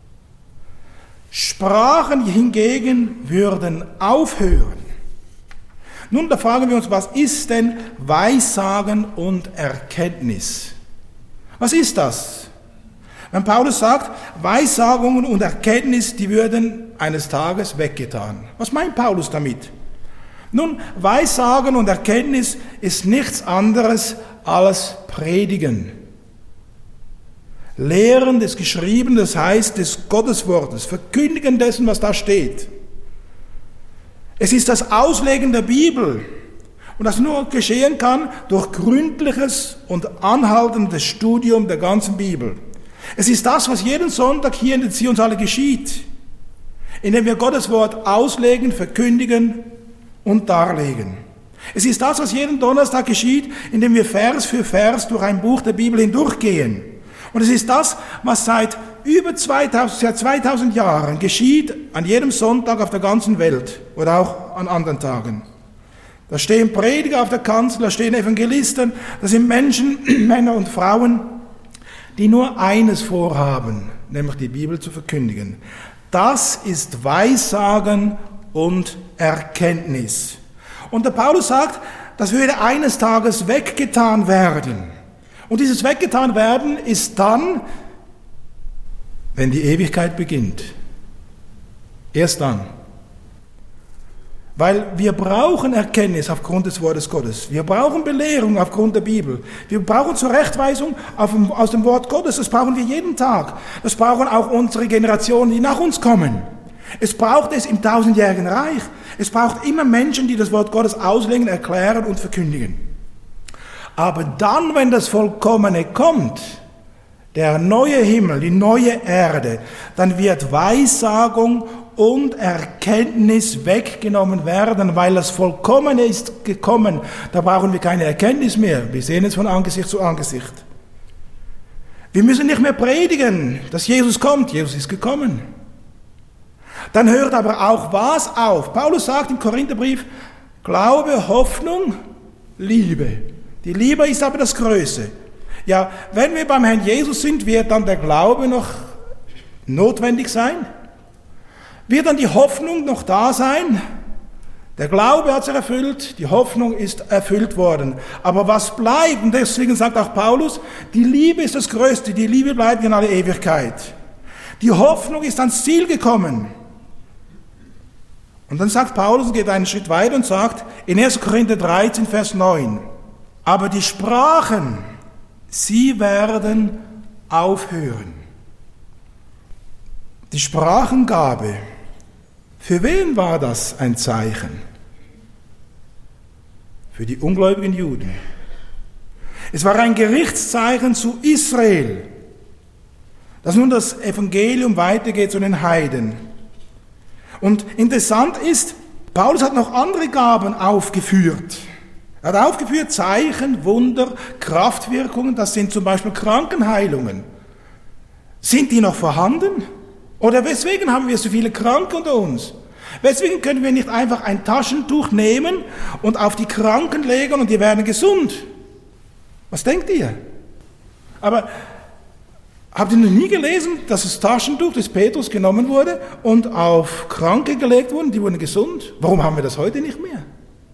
Sprachen hingegen würden aufhören. Nun, da fragen wir uns, was ist denn Weissagen und Erkenntnis? Was ist das? Wenn Paulus sagt, Weissagungen und Erkenntnis, die würden eines Tages weggetan. Was meint Paulus damit? Nun, Weissagen und Erkenntnis ist nichts anderes als Predigen. Lehren des Geschriebenen, das heißt des Gotteswortes, Verkündigen dessen, was da steht. Es ist das Auslegen der Bibel und das nur geschehen kann durch gründliches und anhaltendes Studium der ganzen Bibel. Es ist das, was jeden Sonntag hier in der Zionshalle geschieht, indem wir Gottes Wort auslegen, verkündigen und darlegen. Es ist das, was jeden Donnerstag geschieht, indem wir Vers für Vers durch ein Buch der Bibel hindurchgehen. Und es ist das, was seit über 2000 Jahren geschieht, an jedem Sonntag auf der ganzen Welt oder auch an anderen Tagen. Da stehen Prediger auf der Kanzel, da stehen Evangelisten, da sind Menschen, Männer und Frauen, die nur eines vorhaben, nämlich die Bibel zu verkündigen. Das ist Weissagen und Erkenntnis. Und der Paulus sagt, das würde eines Tages weggetan werden. Und dieses weggetan werden ist dann, wenn die Ewigkeit beginnt. Erst dann. Weil wir brauchen Erkenntnis aufgrund des Wortes Gottes. Wir brauchen Belehrung aufgrund der Bibel. Wir brauchen Zurechtweisung aus dem Wort Gottes. Das brauchen wir jeden Tag. Das brauchen auch unsere Generationen, die nach uns kommen. Es braucht es im 1000-jährigen Reich. Es braucht immer Menschen, die das Wort Gottes auslegen, erklären und verkündigen. Aber dann, wenn das Vollkommene kommt, der neue Himmel, die neue Erde, dann wird Weissagung und Erkenntnis weggenommen werden, weil das Vollkommene ist gekommen. Da brauchen wir keine Erkenntnis mehr. Wir sehen es von Angesicht zu Angesicht. Wir müssen nicht mehr predigen, dass Jesus kommt. Jesus ist gekommen. Dann hört aber auch was auf. Paulus sagt im Korintherbrief, Glaube, Hoffnung, Liebe. Die Liebe ist aber das Größte. Ja, wenn wir beim Herrn Jesus sind, wird dann der Glaube noch notwendig sein? Wird dann die Hoffnung noch da sein? Der Glaube hat sich erfüllt, die Hoffnung ist erfüllt worden. Aber was bleibt? Und deswegen sagt auch Paulus, die Liebe ist das Größte, die Liebe bleibt in alle Ewigkeit. Die Hoffnung ist ans Ziel gekommen. Und dann sagt Paulus, geht einen Schritt weiter und sagt, in 1. Korinther 13, Vers 9, aber die Sprachen, sie werden aufhören. Die Sprachengabe, für wen war das ein Zeichen? Für die ungläubigen Juden. Es war ein Gerichtszeichen zu Israel, dass nun das Evangelium weitergeht zu den Heiden. Und interessant ist, Paulus hat noch andere Gaben aufgeführt. Er hat aufgeführt Zeichen, Wunder, Kraftwirkungen, das sind zum Beispiel Krankenheilungen. Sind die noch vorhanden? Oder weswegen haben wir so viele Kranke unter uns? Weswegen können wir nicht einfach ein Taschentuch nehmen und auf die Kranken legen und die werden gesund? Was denkt ihr? Aber habt ihr noch nie gelesen, dass das Taschentuch des Petrus genommen wurde und auf Kranke gelegt wurde, die wurden gesund? Warum haben wir das heute nicht mehr?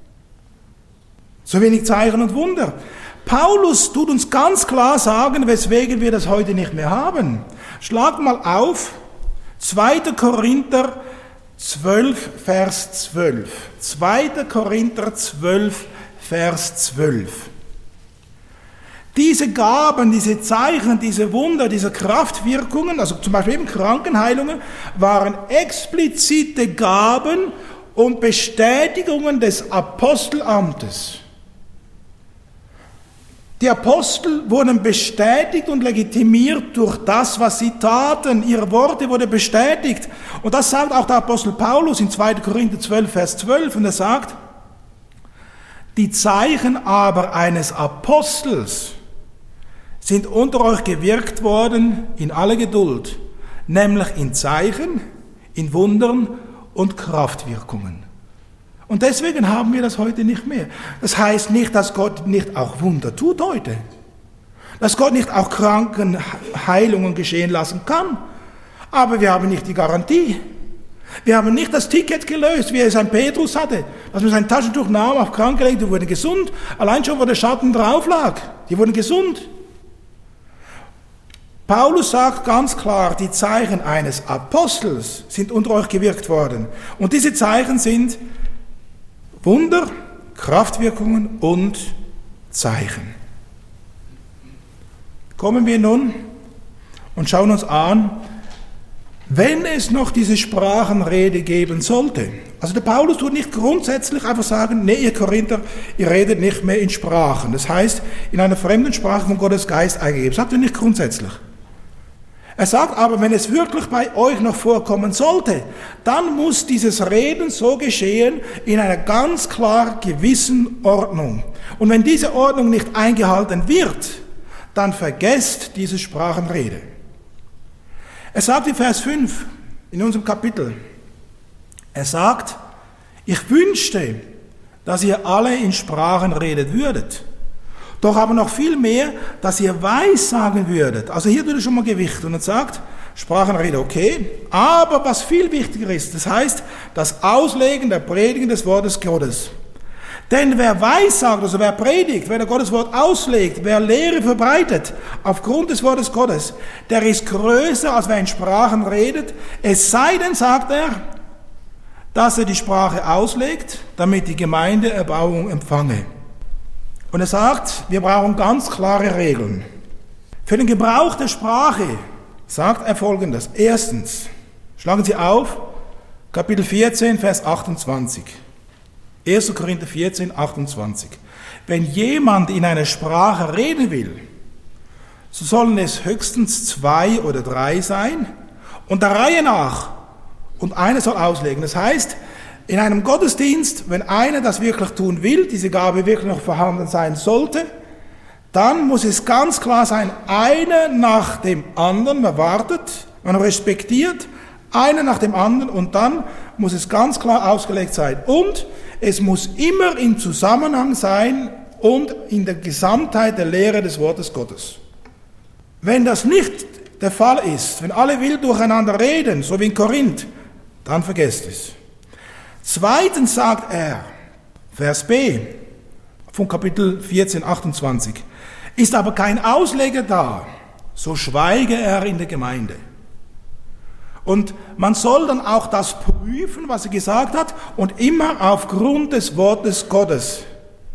So wenig Zeichen und Wunder. Paulus tut uns ganz klar sagen, weswegen wir das heute nicht mehr haben. Schlag mal auf, 2. Korinther 12, Vers 12. 2. Korinther 12, Vers 12. Diese Gaben, diese Zeichen, diese Wunder, diese Kraftwirkungen, also zum Beispiel eben Krankenheilungen, waren explizite Gaben und Bestätigungen des Apostelamtes. Die Apostel wurden bestätigt und legitimiert durch das, was sie taten. Ihre Worte wurden bestätigt. Und das sagt auch der Apostel Paulus in 2. Korinther 12, Vers 12. Und er sagt, die Zeichen aber eines Apostels sind unter euch gewirkt worden in aller Geduld, nämlich in Zeichen, in Wundern und Kraftwirkungen. Und deswegen haben wir das heute nicht mehr. Das heißt nicht, dass Gott nicht auch Wunder tut heute. Dass Gott nicht auch Krankenheilungen geschehen lassen kann. Aber wir haben nicht die Garantie. Wir haben nicht das Ticket gelöst, wie es ein Petrus hatte, dass man sein Taschentuch nahm, auf Kranke legte, die wurden gesund. Allein schon, wo der Schatten drauf lag, die wurden gesund. Paulus sagt ganz klar, die Zeichen eines Apostels sind unter euch gewirkt worden. Und diese Zeichen sind Wunder, Kraftwirkungen und Zeichen. Kommen wir nun und schauen uns an, wenn es noch diese Sprachenrede geben sollte. Also der Paulus tut nicht grundsätzlich einfach sagen, nee, ihr Korinther, ihr redet nicht mehr in Sprachen. Das heißt, in einer fremden Sprache von Gottes Geist eingegeben. Das sagt er nicht grundsätzlich. Er sagt aber, wenn es wirklich bei euch noch vorkommen sollte, dann muss dieses Reden so geschehen in einer ganz klar gewissen Ordnung. Und wenn diese Ordnung nicht eingehalten wird, dann vergesst diese Sprachenrede. Er sagt in Vers 5 in unserem Kapitel, er sagt, ich wünschte, dass ihr alle in Sprachen redet würdet. Doch aber noch viel mehr, dass ihr weissagen würdet. Also hier tut er schon mal Gewicht und er sagt, Sprachenrede okay, aber was viel wichtiger ist, das heißt, das Auslegen der Predigen des Wortes Gottes. Denn wer weissagt, also wer predigt, wer das Gottes Wort auslegt, wer Lehre verbreitet, aufgrund des Wortes Gottes, der ist größer, als wer in Sprachen redet, es sei denn, sagt er, dass er die Sprache auslegt, damit die Gemeinde Erbauung empfange. Und er sagt, wir brauchen ganz klare Regeln. Für den Gebrauch der Sprache sagt er Folgendes. Erstens, schlagen Sie auf, Kapitel 14, Vers 28. 1. Korinther 14, 28. Wenn jemand in einer Sprache reden will, so sollen es höchstens 2 oder 3 sein und der Reihe nach. Und einer soll auslegen. Das heißt, in einem Gottesdienst, wenn einer das wirklich tun will, diese Gabe wirklich noch vorhanden sein sollte, dann muss es ganz klar sein, einer nach dem anderen, man wartet, man respektiert, einer nach dem anderen und dann muss es ganz klar ausgelegt sein. Und es muss immer im Zusammenhang sein und in der Gesamtheit der Lehre des Wortes Gottes. Wenn das nicht der Fall ist, wenn alle wild durcheinander reden, so wie in Korinth, dann vergesst es. Zweitens sagt er, Vers B von Kapitel 14, 28, ist aber kein Ausleger da, so schweige er in der Gemeinde. Und man soll dann auch das prüfen, was er gesagt hat, und immer aufgrund des Wortes Gottes.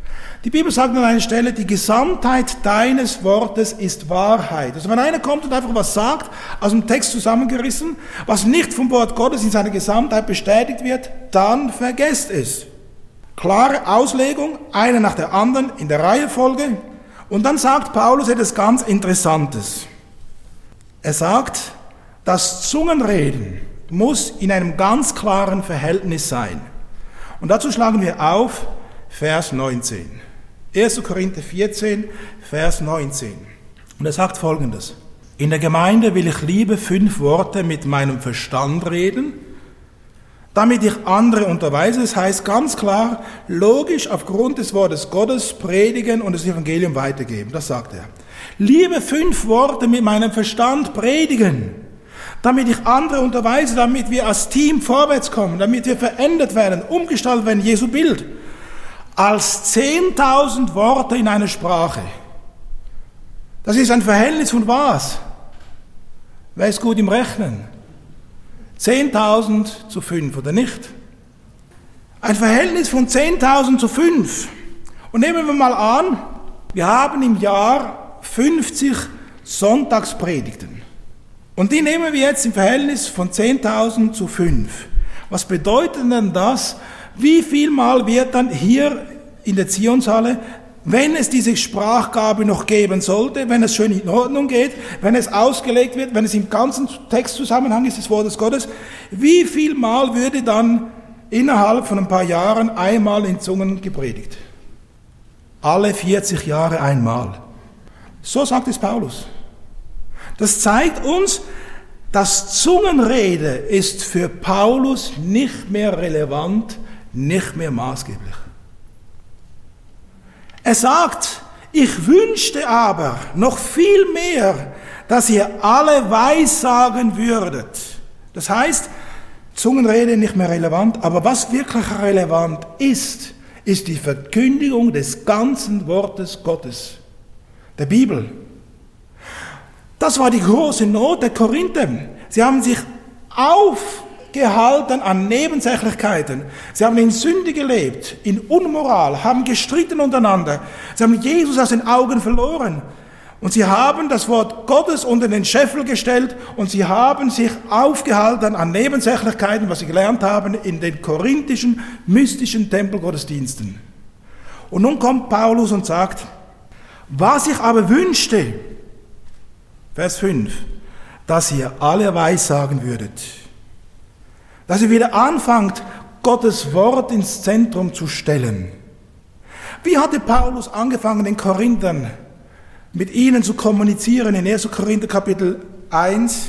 Die Bibel sagt an einer Stelle, die Gesamtheit deines Wortes ist Wahrheit. Also wenn einer kommt und einfach was sagt, aus dem Text zusammengerissen, was nicht vom Wort Gottes in seiner Gesamtheit bestätigt wird, dann vergesst es. Klare Auslegung, eine nach der anderen in der Reihenfolge. Und dann sagt Paulus etwas ganz Interessantes. Er sagt, das Zungenreden muss in einem ganz klaren Verhältnis sein. Und dazu schlagen wir auf Vers 19. 1. Korinther 14, Vers 19. Und er sagt Folgendes. In der Gemeinde will ich lieber 5 Worte mit meinem Verstand reden, damit ich andere unterweise. Das heißt ganz klar, logisch aufgrund des Wortes Gottes predigen und das Evangelium weitergeben. Das sagt er. Lieber 5 Worte mit meinem Verstand predigen, damit ich andere unterweise, damit wir als Team vorwärts kommen, damit wir verändert werden, umgestaltet werden, Jesu Bild, als 10.000 Worte in einer Sprache. Das ist ein Verhältnis von was? Wer ist gut im Rechnen? 10.000 zu 5, oder nicht? Ein Verhältnis von 10.000 zu 5. Und nehmen wir mal an, wir haben im Jahr 50 Sonntagspredigten. Und die nehmen wir jetzt im Verhältnis von 10.000 zu 5. Was bedeutet denn das? Wie viel Mal wird dann hier in der Zionshalle, wenn es diese Sprachgabe noch geben sollte, wenn es schön in Ordnung geht, wenn es ausgelegt wird, wenn es im ganzen Textzusammenhang ist des Wortes Gottes, wie viel Mal würde dann innerhalb von ein paar Jahren einmal in Zungen gepredigt? Alle 40 Jahre einmal. So sagt es Paulus. Das zeigt uns, das Zungenrede ist für Paulus nicht mehr relevant, nicht mehr maßgeblich. Er sagt, ich wünschte aber noch viel mehr, dass ihr alle weissagen würdet. Das heißt, Zungenrede nicht mehr relevant, aber was wirklich relevant ist, ist die Verkündigung des ganzen Wortes Gottes, der Bibel. Das war die große Not der Korinther. Sie haben sich aufgehalten an Nebensächlichkeiten. Sie haben in Sünde gelebt, in Unmoral, haben gestritten untereinander. Sie haben Jesus aus den Augen verloren. Und sie haben das Wort Gottes unter den Scheffel gestellt und sie haben sich aufgehalten an Nebensächlichkeiten, was sie gelernt haben in den korinthischen, mystischen Tempelgottesdiensten. Und nun kommt Paulus und sagt, was ich aber wünschte, Vers 5, dass ihr alle weissagen würdet. Dass ihr wieder anfangt, Gottes Wort ins Zentrum zu stellen. Wie hatte Paulus angefangen, den Korinthern mit ihnen zu kommunizieren in 1. Korinther Kapitel 1?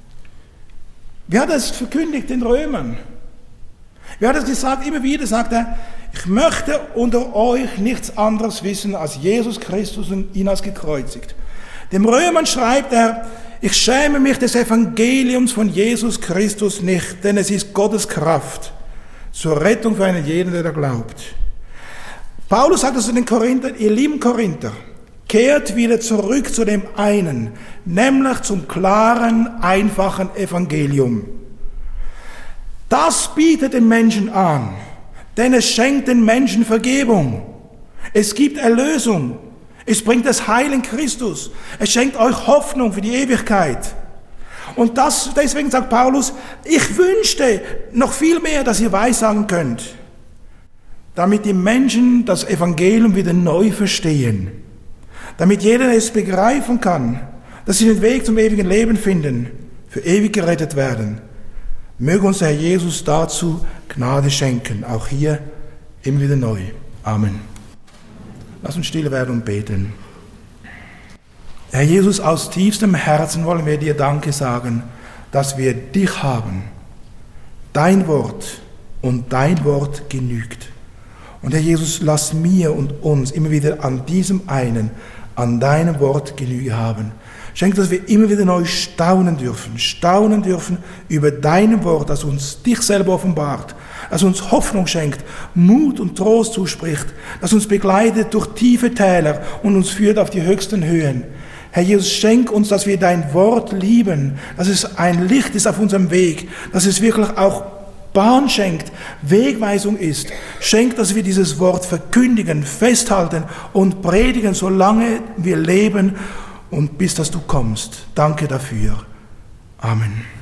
Wie hat er es verkündigt den Römern? Wie hat er es gesagt? Immer wieder sagt er, ich möchte unter euch nichts anderes wissen als Jesus Christus und ihn als gekreuzigt. Dem Römern schreibt er, ich schäme mich des Evangeliums von Jesus Christus nicht, denn es ist Gottes Kraft zur Rettung für einen jeden, der da glaubt. Paulus sagt also den Korinthern, ihr lieben Korinther, kehrt wieder zurück zu dem einen, nämlich zum klaren, einfachen Evangelium. Das bietet den Menschen an, denn es schenkt den Menschen Vergebung. Es gibt Erlösung. Es bringt das Heil in Christus. Es schenkt euch Hoffnung für die Ewigkeit. Und deswegen sagt Paulus, ich wünschte noch viel mehr, dass ihr weissagen könnt, damit die Menschen das Evangelium wieder neu verstehen, damit jeder es begreifen kann, dass sie den Weg zum ewigen Leben finden, für ewig gerettet werden. Möge uns der Herr Jesus dazu Gnade schenken, auch hier immer wieder neu. Amen. Lass uns still werden und beten. Herr Jesus, aus tiefstem Herzen wollen wir dir Danke sagen, dass wir dich haben. Dein Wort und dein Wort genügt. Und Herr Jesus, lass mir und uns immer wieder an diesem einen, an deinem Wort Genüge haben. Schenk, dass wir immer wieder neu staunen dürfen über dein Wort, das uns dich selber offenbart, das uns Hoffnung schenkt, Mut und Trost zuspricht, das uns begleitet durch tiefe Täler und uns führt auf die höchsten Höhen. Herr Jesus, schenk uns, dass wir dein Wort lieben, dass es ein Licht ist auf unserem Weg, dass es wirklich auch Bahn schenkt, Wegweisung ist. Schenk, dass wir dieses Wort verkündigen, festhalten und predigen, solange wir leben und bis dass du kommst. Danke dafür. Amen.